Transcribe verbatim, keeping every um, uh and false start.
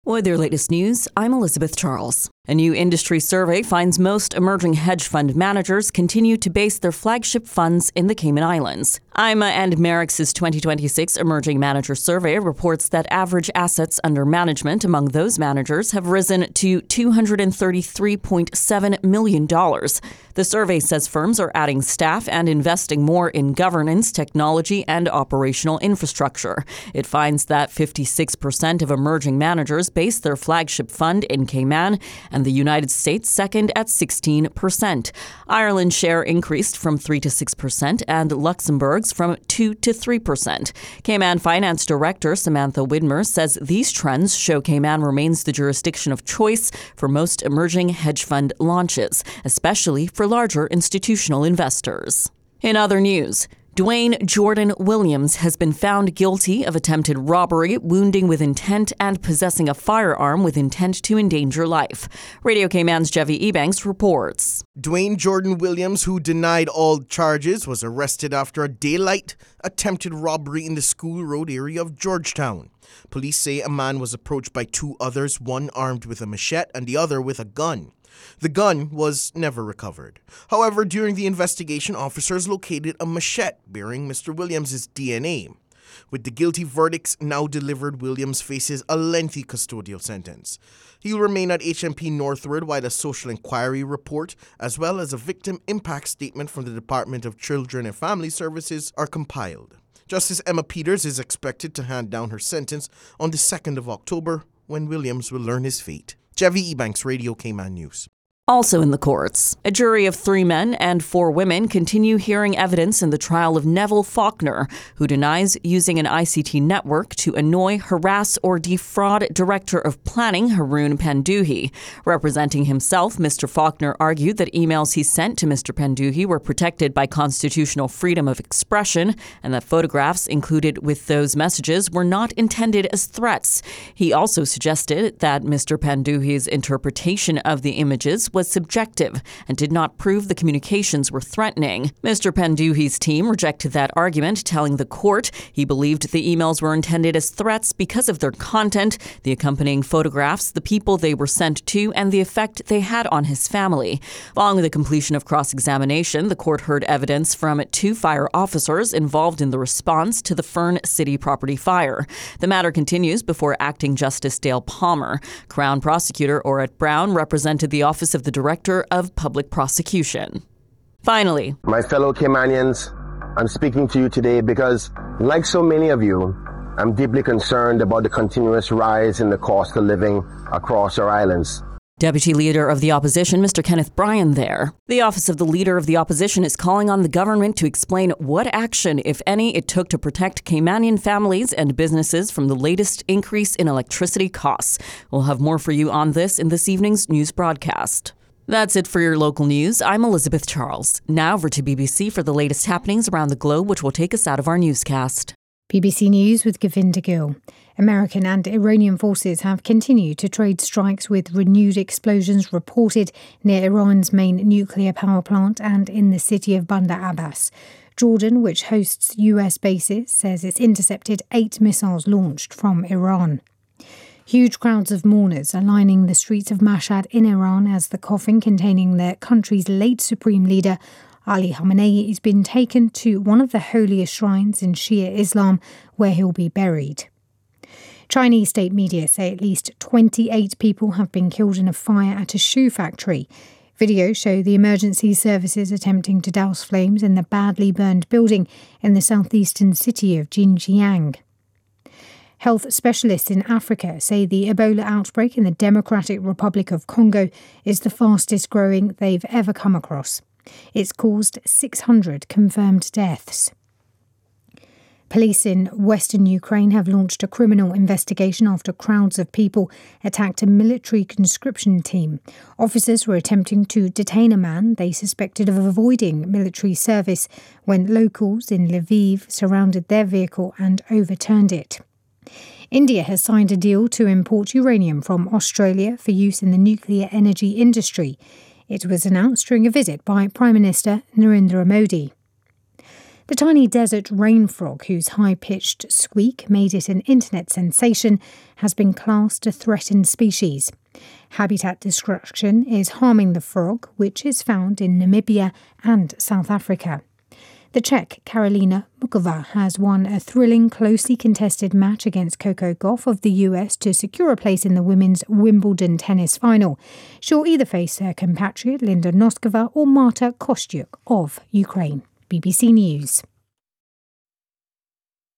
With your latest news, I'm Elizabeth Charles. A new industry survey finds most emerging hedge fund managers continue to base their flagship funds in the Cayman Islands. I M A and Merix's twenty twenty-six Emerging Manager Survey reports that average assets under management among those managers have risen to two hundred thirty-three point seven million dollars. The survey says firms are adding staff and investing more in governance, technology, and operational infrastructure. It finds that fifty-six percent of emerging managers base their flagship fund in Cayman, and the United States second at sixteen percent. Ireland's share increased from three to six percent and Luxembourg's from two to three percent. Cayman Finance Director Samantha Widmer says these trends show Cayman remains the jurisdiction of choice for most emerging hedge fund launches, especially for larger institutional investors. In other news, Dwayne Jordan Williams has been found guilty of attempted robbery, wounding with intent, and possessing a firearm with intent to endanger life. Radio Cayman's Jevi Ebanks reports. Dwayne Jordan Williams, who denied all charges, was arrested after a daylight attempted robbery in the School Road area of Georgetown. Police say a man was approached by two others, one armed with a machete and the other with a gun. The gun was never recovered. However, during the investigation, officers located a machete bearing Mister Williams' D N A. With the guilty verdicts now delivered, Williams faces a lengthy custodial sentence. He will remain at H M P Northwood while a social inquiry report, as well as a victim impact statement from the Department of Children and Family Services, are compiled. Justice Emma Peters is expected to hand down her sentence on the second of October, when Williams will learn his fate. Jevi Ebanks, Radio Cayman News. Also in the courts, a jury of three men and four women continue hearing evidence in the trial of Neville Faulkner, who denies using an I C T network to annoy, harass, or defraud Director of Planning Haroon Panduhi. Representing himself, Mister Faulkner argued that emails he sent to Mister Panduhi were protected by constitutional freedom of expression and that photographs included with those messages were not intended as threats. He also suggested that Mister Panduhi's interpretation of the images was was subjective and did not prove the communications were threatening. Mister Panduhi's team rejected that argument, telling the court he believed the emails were intended as threats because of their content, the accompanying photographs, the people they were sent to, and the effect they had on his family. Following the completion of cross-examination, the court heard evidence from two fire officers involved in the response to the Fern City property fire. The matter continues before Acting Justice Dale Palmer. Crown Prosecutor Orette Brown represented the Office of the Director of Public Prosecution. Finally, my fellow Caymanians, I'm speaking to you today because, like so many of you, I'm deeply concerned about the continuous rise in the cost of living across our islands. Deputy Leader of the Opposition, Mister Kenneth Bryan there. The Office of the Leader of the Opposition is calling on the government to explain what action, if any, it took to protect Caymanian families and businesses from the latest increase in electricity costs. We'll have more for you on this in this evening's news broadcast. That's it for your local news. I'm Elizabeth Charles. Now over to B B C for the latest happenings around the globe, which will take us out of our newscast. B B C News with Govinda Gill. American and Iranian forces have continued to trade strikes with renewed explosions reported near Iran's main nuclear power plant and in the city of Bandar Abbas. Jordan, which hosts U S bases, says it's intercepted eight missiles launched from Iran. Huge crowds of mourners are lining the streets of Mashhad in Iran as the coffin containing the country's late supreme leader, Ali Khamenei, has been taken to one of the holiest shrines in Shia Islam, where he'll be buried. Chinese state media say at least twenty-eight people have been killed in a fire at a shoe factory. Videos show the emergency services attempting to douse flames in the badly burned building in the southeastern city of Xinjiang. Health specialists in Africa say the Ebola outbreak in the Democratic Republic of Congo is the fastest growing they've ever come across. It's caused six hundred confirmed deaths. Police in western Ukraine have launched a criminal investigation after crowds of people attacked a military conscription team. Officers were attempting to detain a man they suspected of avoiding military service when locals in Lviv surrounded their vehicle and overturned it. India has signed a deal to import uranium from Australia for use in the nuclear energy industry. It was announced during a visit by Prime Minister Narendra Modi. The tiny desert rain frog, whose high-pitched squeak made it an internet sensation, has been classed a threatened species. Habitat destruction is harming the frog, which is found in Namibia and South Africa. The Czech Karolina Muchova has won a thrilling, closely contested match against Coco Gauff of the U S to secure a place in the women's Wimbledon tennis final. She'll either face her compatriot Linda Noskova or Marta Kostyuk of Ukraine. B B C News.